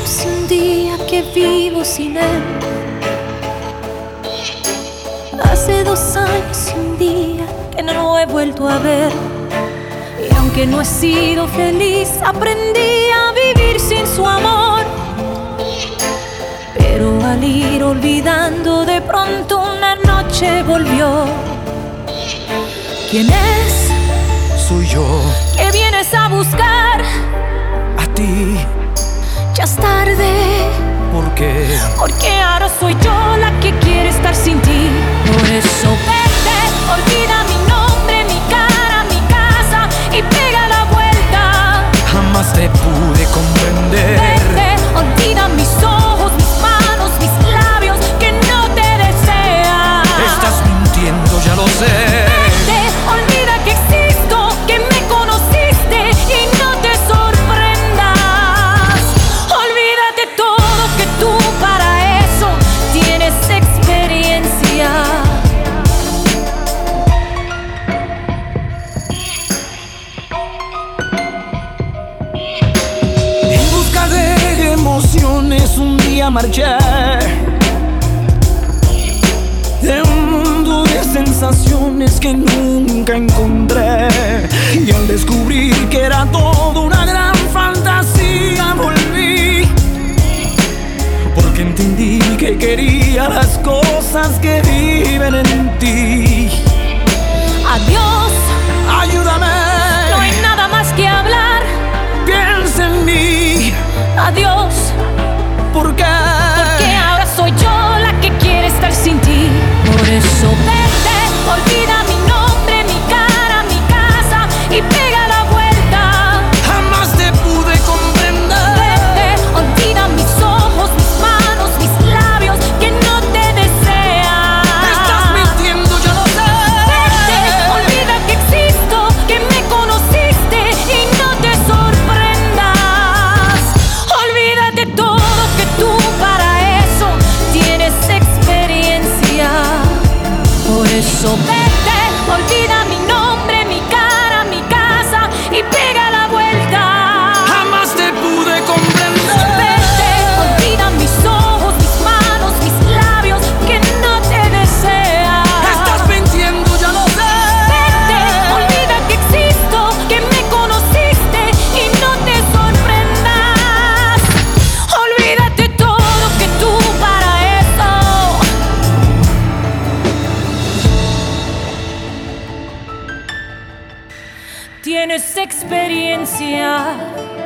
hace un día que vivo sin él. Hace 2 años y un día que no lo he vuelto a ver. Y aunque no he sido feliz, aprendí a vivir sin su amor. Pero al ir olvidando, de pronto una noche volvió. ¿Quién es? Soy yo. ¿Qué vienes a buscar? A ti. Ya es tarde. ¿Por qué? Porque ahora soy yo la que quiere estar sin ti. Por eso vete, olvida mi nombre, mi cara, mi casa y pega la vuelta. Jamás te pude comprender. Vete, olvida mis ojos, mis manos, mis labios que no te desean. Estás mintiendo, ya lo sé. Vete, olvida que existo, que me conociste y no te sorprendas. Olvídate todo, que tú para eso tienes experiencia. En busca de emociones un día marché de un mundo de sensaciones que nunca encontré. Y al descubrir que era todo una gran fantasía, volví. Porque entendí que quería las cosas que viven en ti. Adiós, Ayúdame, no hay nada más que hablar. piensa en mí. Adiós, ¿Por qué? porque ahora soy yo la que quiere estar sin ti. Por eso vete, olvida mi nombre, mi cara, mi casa y pega la vuelta. Jamás te pude comprender. Vete, olvida mis ojos, mis manos, mis labios que no te desean. Estás mintiendo, ya lo sé. Vete, olvida que existo, que me conociste y no te sorprendas. Olvídate todo, que tú para eso tienes experiencia. Por eso vete, olvida mi nombre, mi cara, mi casa y pega la vuelta. Jamás te pude comprender. Vete, olvida mis ojos, mis manos, mis labios que no te desean. Estás mintiendo, ya lo sé. Vete, olvida que existo, que me conociste y no te sorprendas. Olvídate todo, que tú para eso tienes experiencia.